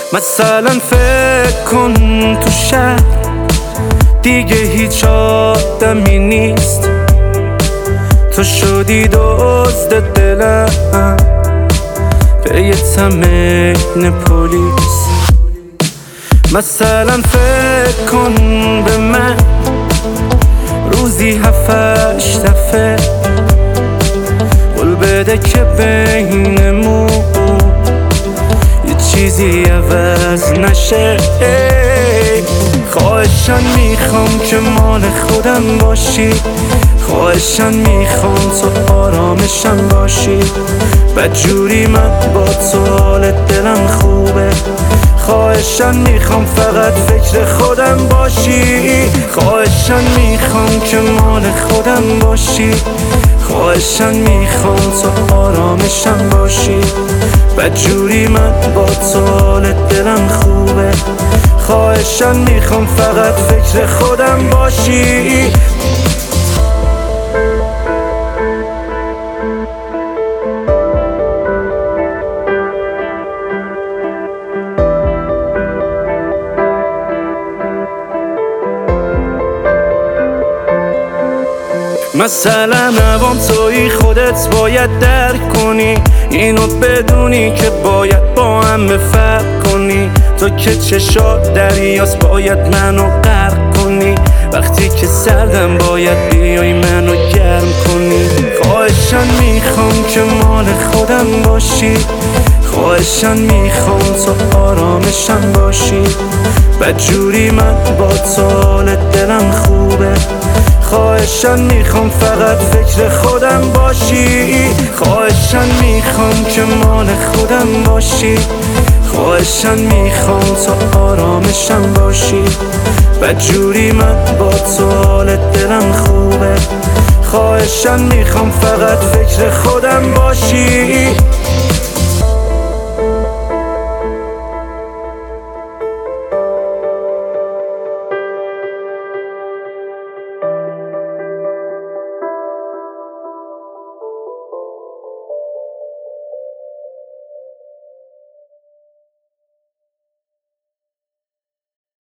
مثلا فکر کن تو شهر دیگه هیچ آدمی نیست، تو شدی دزد دلم به یه تمرین پلیس. مثلا فکر کن به من روزی 7-8 دفعه قول بده که بینمون یه چیزی عوض نشه. خواهشن میخوام که مال خودم باشی، خواهشن میخوام تو آرامشم باشی، بدجوری من با تو حال دلم خوبه. خواهشن میخوام فقط فکر خودم باشی، خواهشن میخوام که مال خودم باشی، خواهشن میخوام تو آرامشم باشی، بدجوری من با تو حال دلم خوبه. خواهشن میخوام فقط فکر خودم باشی. مثلا عوام توی خودت باید درک کنی، اینو بدونی که باید با هم فرق کنی. تو که چشات دریاست باید منو غرق کنی، وقتی که سردم باید بیای منو گرم کنی. خواهشن میخوام که مال خودم باشی، خواهشن میخوام تو آرامشم باشی، بدجوری من با تو حال دلم خوبه. خواهشن میخوام فقط فکر خودم باشی، خواهشن میخوام که مال خودم باشی، خواهشن میخوام تو آرامشم باشی، بدجوری من با تو حال دلم خوبه. خواهشن میخوام فقط فکر خودم باشی.